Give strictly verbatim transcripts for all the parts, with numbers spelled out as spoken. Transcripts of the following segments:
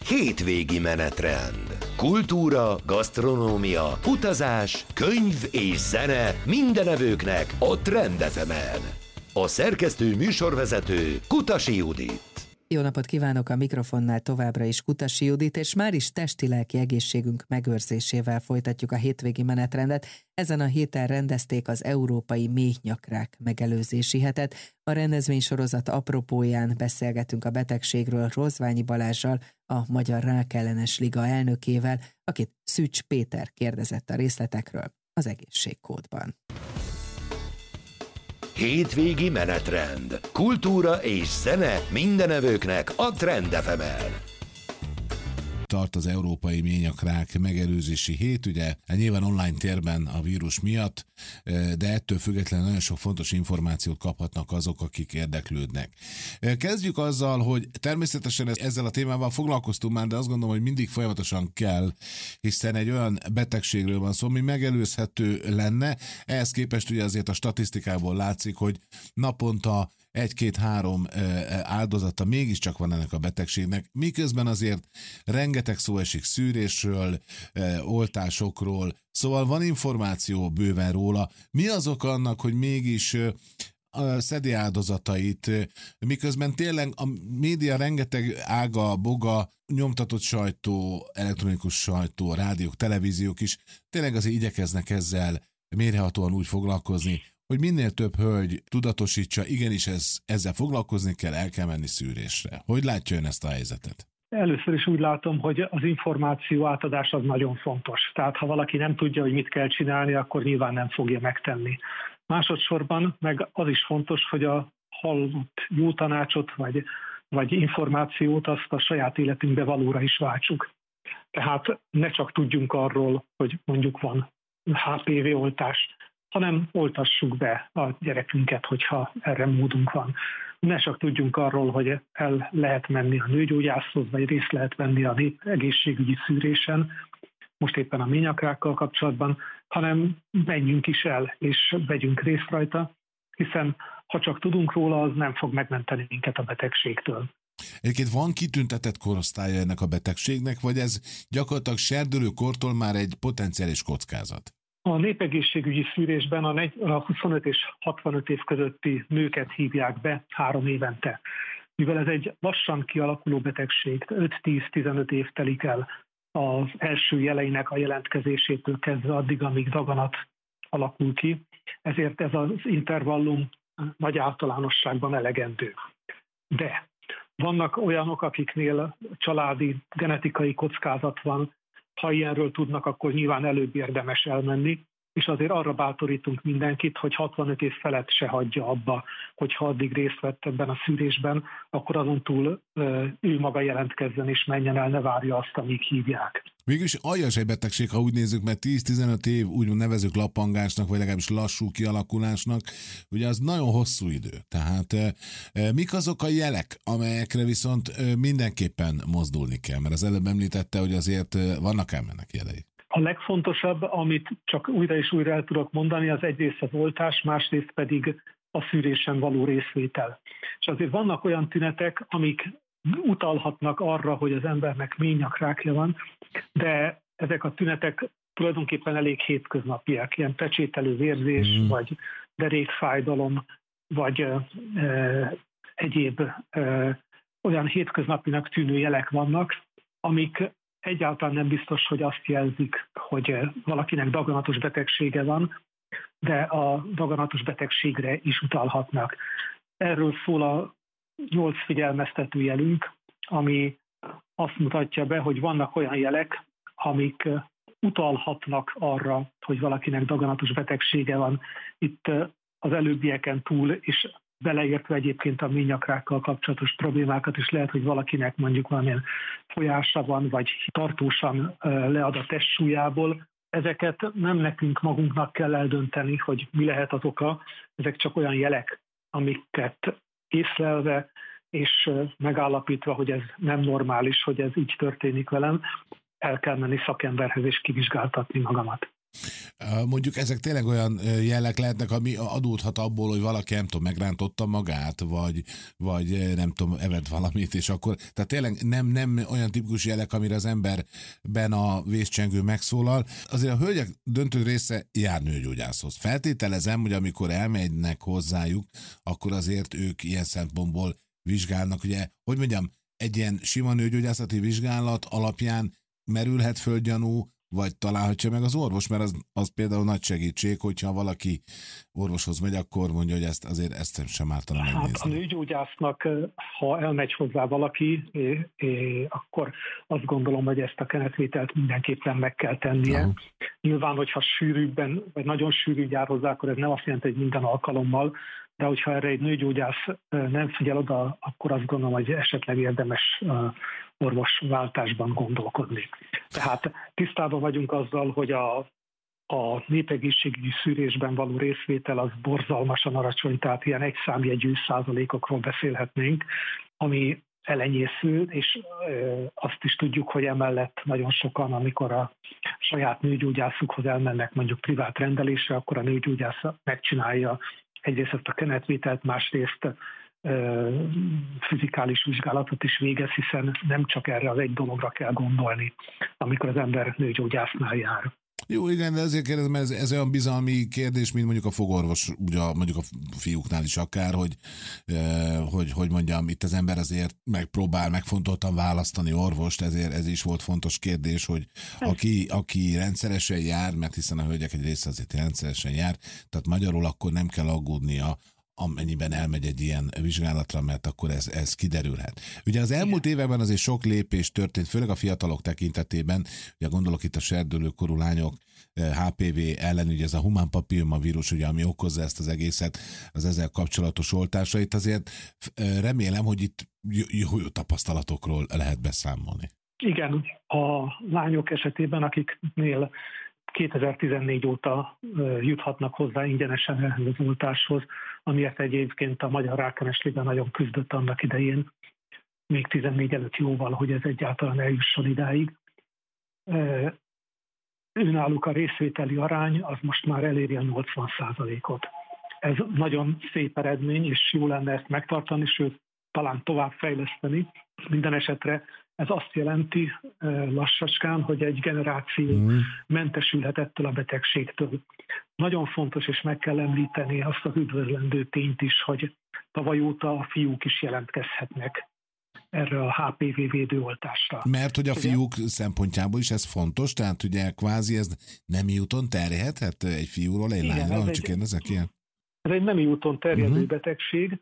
Hétvégi menetrend. Kultúra, gasztronómia, utazás, könyv és zene mindenevőknek a Trend ef emen. A szerkesztő műsorvezető Kutasi Judit. Jó napot kívánok, a mikrofonnál továbbra is Kutasi Judit, és már is testi-lelki egészségünk megőrzésével folytatjuk a hétvégi menetrendet. Ezen a héten rendezték az Európai Méhnyakrák megelőzési hetet. A rendezvénysorozat apropóján beszélgetünk a betegségről Rozványi Balázssal, a Magyar Rákellenes Liga elnökével, akit Szűcs Péter kérdezett a részletekről az egészségkódban. Hétvégi menetrend. Kultúra és zene mindenevőknek a Trend ef emen. Tart az Európai Méhnyakrák megelőzési hét, ugye nyilván online térben a vírus miatt, de ettől függetlenül nagyon sok fontos információt kaphatnak azok, akik érdeklődnek. Kezdjük azzal, hogy természetesen ezzel a témával foglalkoztunk már, de azt gondolom, hogy mindig folyamatosan kell, hiszen egy olyan betegségről van szó, ami megelőzhető lenne. Ehhez képest ugye azért a statisztikából látszik, hogy naponta egy-két-három áldozata mégiscsak van ennek a betegségnek, miközben azért rengeteg szó esik szűrésről, oltásokról, szóval van információ bőven róla. Mi az oka annak, hogy mégis szedi áldozatait, miközben tényleg a média rengeteg ága, boga, nyomtatott sajtó, elektronikus sajtó, rádiók, televíziók is tényleg azért igyekeznek ezzel mérhetően úgy foglalkozni, hogy minél több hölgy tudatosítsa, igenis ez, ezzel foglalkozni kell, el kell menni szűrésre. Hogy látja ön ezt a helyzetet? Először is úgy látom, hogy az információ átadás az nagyon fontos. Tehát ha valaki nem tudja, hogy mit kell csinálni, akkor nyilván nem fogja megtenni. Másodszorban meg az is fontos, hogy a hallott jó tanácsot vagy, vagy információt azt a saját életünkbe valóra is váltsuk. Tehát ne csak tudjunk arról, hogy mondjuk van há pé vé oltás, hanem oltassuk be a gyerekünket, hogyha erre módunk van. Ne csak tudjunk arról, hogy el lehet menni a nőgyógyászhoz, vagy részt lehet venni a egészségügyi szűrésen, most éppen a méhnyakrákkal kapcsolatban, hanem menjünk is el, és vegyünk részt rajta, hiszen ha csak tudunk róla, az nem fog megmenteni minket a betegségtől. Egyébként van kitüntetett korosztálya ennek a betegségnek, vagy ez gyakorlatilag serdülőkortól már egy potenciális kockázat? A népegészségügyi szűrésben a huszonöt és hatvanöt év közötti nőket hívják be három évente. Mivel ez egy lassan kialakuló betegség, öt-tíz-tizenöt év telik el az első jeleinek a jelentkezésétől kezdve addig, amíg daganat alakul ki, ezért ez az intervallum nagy általánosságban elegendő. De vannak olyanok, akiknél családi genetikai kockázat van. Ha ilyenről tudnak, akkor nyilván előbb érdemes elmenni, és azért arra bátorítunk mindenkit, hogy hatvanöt év felett se hagyja abba, hogyha addig részt vett ebben a szűrésben, akkor azon túl ő maga jelentkezzen és menjen el, ne várja azt, amíg hívják. Mégis aljas egy betegség, ha úgy nézzük, mert tíz-tizenöt év úgymond nevezük lappangásnak, vagy legalábbis lassú kialakulásnak, ugye az nagyon hosszú idő. Tehát e, e, mik azok a jelek, amelyekre viszont e, mindenképpen mozdulni kell? Mert az előbb említette, hogy azért vannak ám ennek jelei. A legfontosabb, amit csak újra és újra el tudok mondani, az egyrészt az oltás, másrészt pedig a szűrésen való részvétel. És azért vannak olyan tünetek, amik utalhatnak arra, hogy az embernek méhnyakrákja van, de ezek a tünetek tulajdonképpen elég hétköznapiak, ilyen pecsételő vérzés, mm. vagy derékfájdalom, vagy e, egyéb e, olyan hétköznapinak tűnő jelek vannak, amik egyáltalán nem biztos, hogy azt jelzik, hogy valakinek daganatos betegsége van, de a daganatos betegségre is utalhatnak. Erről szól a nyolc figyelmeztető jelünk, ami azt mutatja be, hogy vannak olyan jelek, amik utalhatnak arra, hogy valakinek daganatos betegsége van. Itt az előbbieken túl, és beleértve egyébként a méhnyakrákkal kapcsolatos problémákat is lehet, hogy valakinek mondjuk valamilyen folyása van, vagy tartósan lead a testsúlyából. Ezeket nem nekünk magunknak kell eldönteni, hogy mi lehet az oka. Ezek csak olyan jelek, amiket észlelve és megállapítva, hogy ez nem normális, hogy ez így történik velem, el kell menni szakemberhez és kivizsgáltatni magamat. Mondjuk ezek tényleg olyan jelek lehetnek, ami adódhat abból, hogy valaki, nem tudom, megrántotta magát, vagy, vagy nem tudom, evett valamit, és akkor, tehát tényleg nem, nem olyan tipikus jelek, amire az emberben a vészcsengő megszólal. Azért a hölgyek döntő része jár nőgyógyászhoz. Feltételezem, hogy amikor elmegynek hozzájuk, akkor azért ők ilyen szempontból vizsgálnak. Ugye, hogy mondjam, egy ilyen sima nőgyógyászati vizsgálat alapján merülhet föl gyanú, vagy találhatja meg az orvos, mert az, az például nagy segítség, hogyha valaki orvoshoz megy, akkor mondja, hogy ezt azért ezt sem ártana megnézni. Hát a nőgyógyásznak, ha elmegy hozzá valaki, é, é, akkor azt gondolom, hogy ezt a kenetvételt mindenképpen meg kell tennie. Uh-huh. Nyilván, hogyha sűrűbben, vagy nagyon sűrű jár hozzá, akkor ez nem azt jelenti, hogy minden alkalommal, de hogyha erre egy nőgyógyász nem figyel oda, akkor azt gondolom, hogy esetleg érdemes orvosváltásban gondolkodni. Tehát tisztában vagyunk azzal, hogy a, a népegészségügyi szűrésben való részvétel az borzalmasan alacsony, tehát ilyen egyszámjegyű százalékokról beszélhetnénk, ami elenyésző, és azt is tudjuk, hogy emellett nagyon sokan, amikor a saját nőgyógyászukhoz elmennek mondjuk privát rendelésre, akkor a nőgyógyász megcsinálja egyrészt ezt a kenetvételt, másrészt fizikális vizsgálatot is végez, hiszen nem csak erre az egy dologra kell gondolni, amikor az ember nőgyógyásznál jár. Jó, igen, de ezért kérdezem, ez, ez olyan bizalmi kérdés, mint mondjuk a fogorvos, ugye mondjuk a fiúknál is akár, hogy, eh, hogy, hogy mondjam, itt az ember azért megpróbál megfontoltan választani orvost, ezért ez is volt fontos kérdés, hogy aki, aki rendszeresen jár, mert hiszen a hölgyek egy része azért rendszeresen jár, tehát magyarul akkor nem kell aggódnia, amennyiben elmegy egy ilyen vizsgálatra, mert akkor ez, ez kiderülhet. Ugye az elmúlt években azért sok lépés történt, főleg a fiatalok tekintetében, ugye gondolok itt a serdülőkorú lányok há pé vé ellen, ugye ez a humán papillomavírus, ugye, ami okozza ezt az egészet, az ezzel kapcsolatos oltásait, azért remélem, hogy itt jó, jó tapasztalatokról lehet beszámolni. Igen, a lányok esetében, akiknél kétezer-tizennégy óta juthatnak hozzá ingyenesen ehhez az oltáshoz, amiért egyébként a Magyar Rákellenes Liga nagyon küzdött annak idején, még tizennégy előtt jóval, hogy ez egyáltalán eljusson idáig. Őnáluk a részvételi arány az most már eléri a nyolcvan százalékot. Ez nagyon szép eredmény, és jó lenne ezt megtartani, sőt, talán tovább fejleszteni. Minden esetre ez azt jelenti lassacskán, hogy egy generáció mm. mentesülhet ettől a betegségtől. Nagyon fontos, és meg kell említeni azt az üdvözlendő tényt is, hogy tavaly óta a fiúk is jelentkezhetnek erre a há pé vé védőoltásra. Mert hogy a fiúk ugye? Szempontjából is ez fontos, tehát ugye kvázi ez nemi úton terjedhet egy fiúról egy lányra, hogy csak kérdezek ilyen? Ez egy nemi úton terjedő uh-huh. betegség,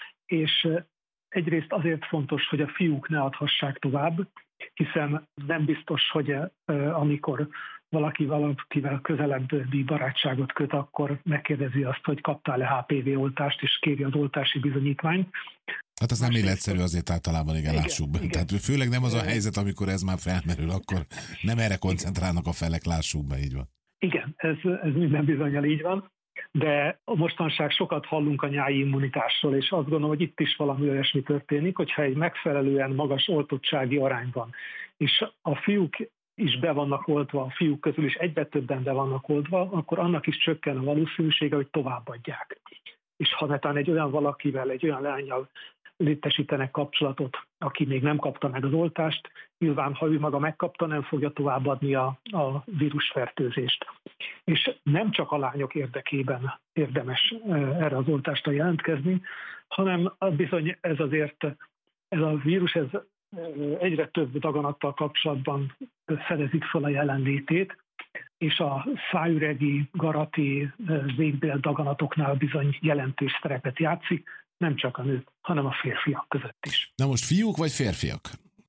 és egyrészt azért fontos, hogy a fiúk ne adhassák tovább, hiszen nem biztos, hogy amikor valaki valakivel közelebbi barátságot köt, akkor megkérdezi azt, hogy kaptál-e há pé vé oltást, és kéri az oltási bizonyítványt. Hát ez nem életszerű azért általában, igen, igen lássuk be. Igen. Tehát főleg nem az a helyzet, amikor ez már felmerül, akkor nem erre koncentrálnak a felek, lássuk be, így van. Igen, ez, ez minden bizonnyal így van. De mostanság sokat hallunk a nyári immunitásról, és azt gondolom, hogy itt is valami olyasmi történik, hogyha egy megfelelően magas oltottsági arány van, és a fiúk is be vannak oltva, a fiúk közül is egyre többen be vannak oltva, akkor annak is csökken a valószínűsége, hogy továbbadják. És ha netán egy olyan valakivel, egy olyan lánnyal létesítenek kapcsolatot, aki még nem kapta meg az oltást, nyilván, ha ő maga megkapta, nem fogja továbbadni a, a vírusfertőzést. És nem csak a lányok érdekében érdemes erre az oltásra jelentkezni, hanem bizony ez azért, ez a vírus ez egyre több daganattal kapcsolatban fedezik fel a jelenlétét, és a szájüregi, garati, végbél daganatoknál bizony jelentős szerepet játszik, nem csak a nők, hanem a férfiak között is. Na most fiúk vagy férfiak?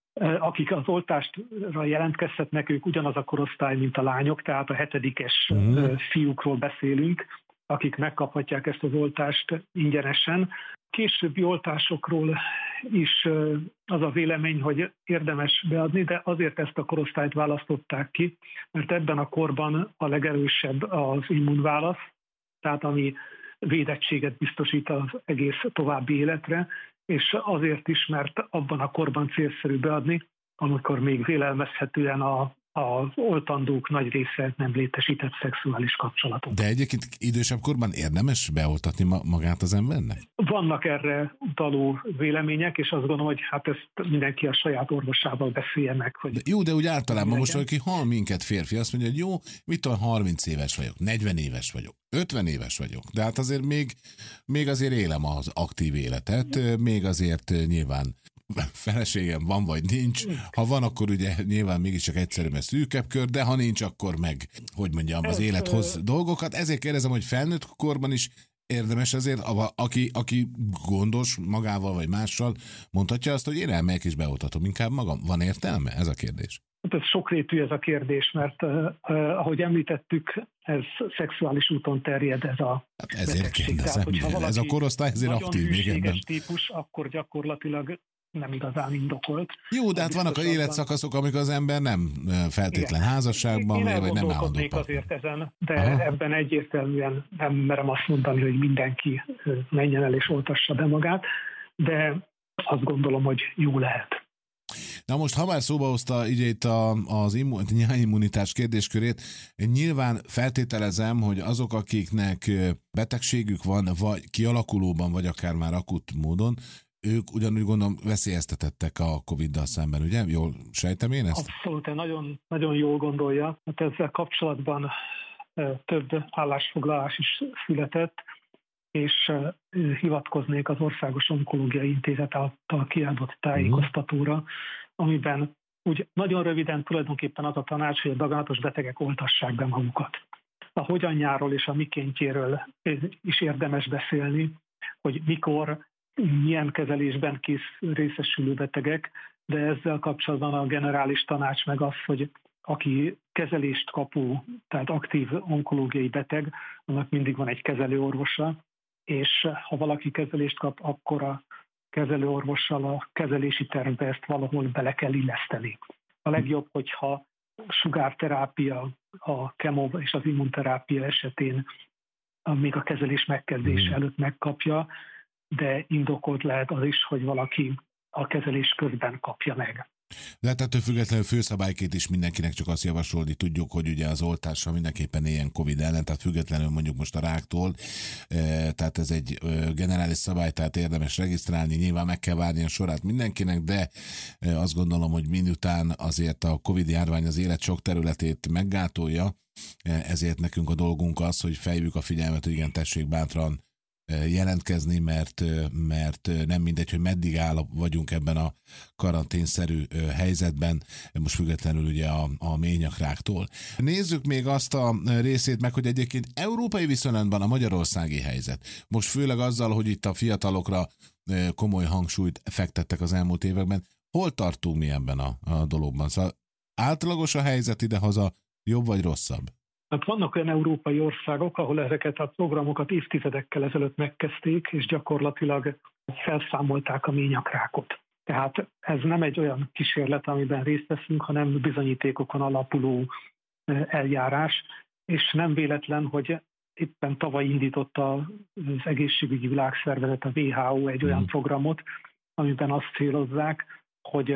Akik az oltásra jelentkezhetnek, ők ugyanaz a korosztály, mint a lányok, tehát a hetedikes mm. fiúkról beszélünk, akik megkaphatják ezt az oltást ingyenesen. Későbbi oltásokról is az a vélemény, hogy érdemes beadni, de azért ezt a korosztályt választották ki, mert ebben a korban a legerősebb az immunválasz, tehát ami védettséget biztosít az egész további életre, és azért is, mert abban a korban célszerű beadni, amikor még vélelmezhetően a, az oltandók nagy része nem létesített szexuális kapcsolatot. De egyébként idősebb korban érdemes beoltatni ma- magát az embernek? Vannak erre utaló vélemények, és azt gondolom, hogy hát ezt mindenki a saját orvosával beszélje meg. Hogy De jó, de úgy általában most, aki hall minket férfi, azt mondja, hogy jó, mit tudom, harminc éves vagyok, negyven éves vagyok, ötven éves vagyok, de hát azért még, még azért élem az aktív életet, még azért nyilván feleségem van, vagy nincs. Ha van, akkor ugye nyilván mégiscsak egyszerű, mert szűkebb kör, de ha nincs, akkor meg, hogy mondjam, az élet hoz dolgokat. Ezért kérdezem, hogy felnőtt korban is érdemes azért, aki, aki gondos magával vagy mással, mondhatja azt, hogy én elmegyek és beoltatom inkább magam. Van értelme? Ez a kérdés. Hát ez sokrétű ez a kérdés, mert uh, ahogy említettük, ez szexuális úton terjed ez a hát ezért betegség. kérdezem, Tehát, ez a korosztály ezért aktív még ebben. Nagyon típus, akkor gyakorlatilag nem igazán indokolt. Jó, de hát vannak a életszakaszok, amikor az ember nem feltétlen igen. házasságban, én vagy nem állandó azért ezen, de Aha. ebben egyértelműen nem merem azt mondani, hogy mindenki menjen el és oltassa be magát, de azt gondolom, hogy jó lehet. Na most, ha már szóba hozta ugye itt a, az immunitás kérdéskörét, nyilván feltételezem, hogy azok, akiknek betegségük van, vagy kialakulóban, vagy akár már akut módon, ők ugyanúgy gondolom veszélyeztetettek a Coviddal szemben, ugye? Jól sejtem én ezt? Abszolút, nagyon, nagyon jól gondolja. Hát ezzel kapcsolatban több állásfoglalás is született, és hivatkoznék az Országos Onkológiai Intézet által kiadott tájékoztatóra, amiben úgy nagyon röviden tulajdonképpen az a tanács, hogy a daganatos betegek oltassák be magukat. A hogyanjáról és a mikéntjéről is érdemes beszélni, hogy mikor, milyen kezelésben kész részesülő betegek, de ezzel kapcsolatban a generális tanács meg az, hogy aki kezelést kapó, tehát aktív onkológiai beteg, annak mindig van egy kezelőorvosa, és ha valaki kezelést kap, akkor a kezelőorvossal a kezelési tervbe ezt valahol bele kell illeszteni. A legjobb, hogyha sugárterápia, a kemo és az immunterápia esetén még a kezelés megkezdése előtt megkapja, de indokolt lehet az is, hogy valaki a kezelés közben kapja meg. De hát ettől függetlenül főszabályként is mindenkinek csak azt javasolni tudjuk, hogy ugye az oltással mindenképpen éljen Covid ellen, tehát függetlenül mondjuk most a ráktól, tehát ez egy generális szabály, tehát érdemes regisztrálni, nyilván meg kell várni a sorát mindenkinek, de azt gondolom, hogy miután azért a Covid járvány az élet sok területét meggátolja, ezért nekünk a dolgunk az, hogy fejlődjük a figyelmet, hogy igen, tessék bátran jelentkezni, mert, mert nem mindegy, hogy meddig áll vagyunk ebben a karanténszerű helyzetben, most függetlenül ugye a, a ményakráktól. Nézzük még azt a részét meg, hogy egyébként európai viszonylatban a magyarországi helyzet. Most főleg azzal, hogy itt a fiatalokra komoly hangsúlyt fektettek az elmúlt években. Hol tartunk mi ebben a, a dologban? Szóval átlagos a helyzet idehaza, jobb vagy rosszabb? Hát vannak olyan európai országok, ahol ezeket a programokat évtizedekkel ezelőtt megkezdték, és gyakorlatilag felszámolták a ményakrákot. Tehát ez nem egy olyan kísérlet, amiben részt veszünk, hanem bizonyítékokon alapuló eljárás, és nem véletlen, hogy éppen tavaly indította az Egészségügyi Világszervezet, a dupla vé há ó egy olyan programot, amiben azt célozzák, hogy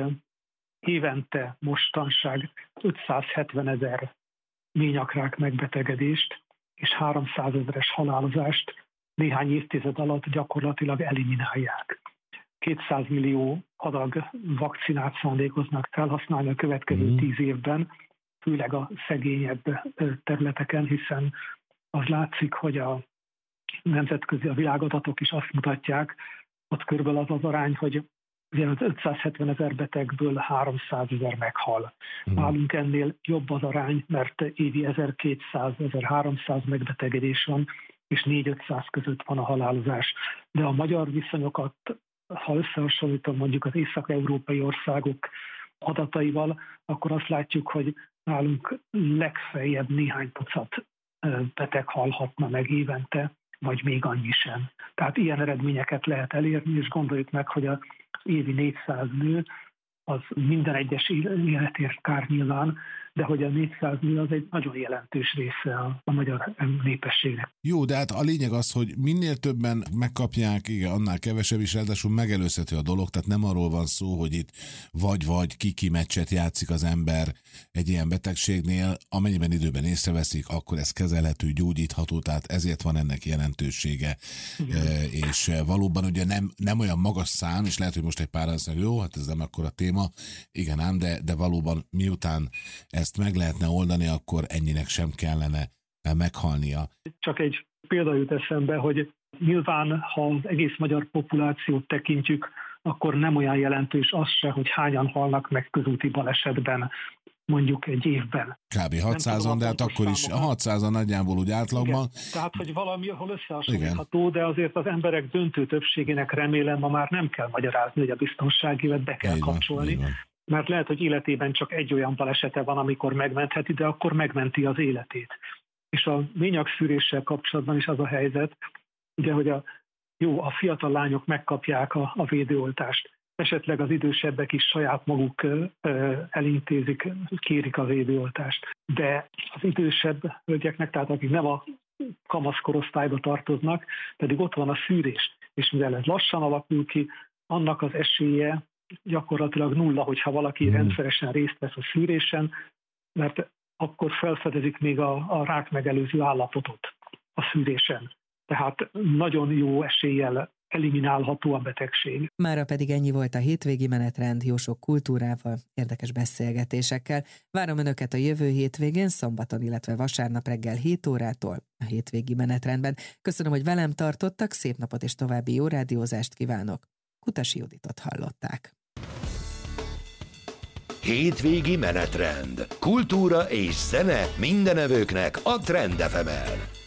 évente mostanság ötszázhetvenezer ményakrák megbetegedést és háromszázezeres halálozást néhány évtized alatt gyakorlatilag eliminálják. kétszáz millió adag vakcinát szándékoznak felhasználni a következő mm. tíz évben, főleg a szegényebb területeken, hiszen az látszik, hogy a nemzetközi, a világadatok is azt mutatják, ott körülbelül az az arány, hogy ugye az ötszázhetvenezer betegből háromszázezer meghal. Mm. Nálunk ennél jobb az arány, mert évi ezerkétszáz-ezerháromszáz megbetegedés van, és négy-ötszáz között van a halálozás. De a magyar viszonyokat, ha összehasonlítom mondjuk az észak-európai országok adataival, akkor azt látjuk, hogy nálunk legfeljebb néhány tucat beteg halhatna meg évente, vagy még annyi sem. Tehát ilyen eredményeket lehet elérni, és gondoljuk meg, hogy a évi négyszáz nő, az minden egyes életért kár nyilván, de hogy a négyszáz millió az egy nagyon jelentős része a, a magyar népességnek. Jó, de hát a lényeg az, hogy minél többen megkapják, igen, annál kevesebb is, ráadásul megelőzhető a dolog, tehát nem arról van szó, hogy itt vagy-vagy kiki meccset játszik az ember egy ilyen betegségnél, amennyiben időben észreveszik, akkor ez kezelhető, gyógyítható, tehát ezért van ennek jelentősége. E, és valóban ugye nem, nem olyan magas szám, és lehet, hogy most egy pár azt mondja, jó, hát ez nem akkora téma, igen ám, de, de valóban miután ezt meg lehetne oldani, akkor ennyinek sem kellene meghalnia. Csak egy példa jut eszembe, hogy nyilván, ha az egész magyar populációt tekintjük, akkor nem olyan jelentős az se, hogy hányan halnak meg közúti balesetben mondjuk egy évben. Kb. hatszázan, de hát akkor is a hatszázan nagyjából úgy átlagban. Igen, tehát, hogy valami, ahol összehasonlítható, de azért az emberek döntő többségének remélem ma már nem kell magyarázni, hogy a biztonsági évet be kell kapcsolni. Mert lehet, hogy életében csak egy olyan balesete van, amikor megmentheti, de akkor megmenti az életét. És a ményagszűréssel kapcsolatban is az a helyzet, ugye, hogy a, jó, a fiatal lányok megkapják a, a védőoltást. Esetleg az idősebbek is saját maguk ö, elintézik, kérik a védőoltást. De az idősebb hölgyeknek, tehát akik nem a kamaszkorosztályba tartoznak, pedig ott van a szűrés. És mivel ez lassan alakul ki, annak az esélye gyakorlatilag nulla, hogyha valaki hmm. rendszeresen részt vesz a szűrésen, mert akkor felfedezik még a, a rák megelőző állapotot a szűrésen. Tehát nagyon jó eséllyel eliminálható a betegség. Mára pedig ennyi volt a hétvégi menetrend, jó sok kultúrával, érdekes beszélgetésekkel. Várom Önöket a jövő hétvégén, szombaton, illetve vasárnap reggel hét órától a hétvégi menetrendben. Köszönöm, hogy velem tartottak, szép napot és további jó rádiózást kívánok. Kutasi Juditot hallották. Hétvégi menetrend. Kultúra és zene mindenevőknek a Trend ef em-en.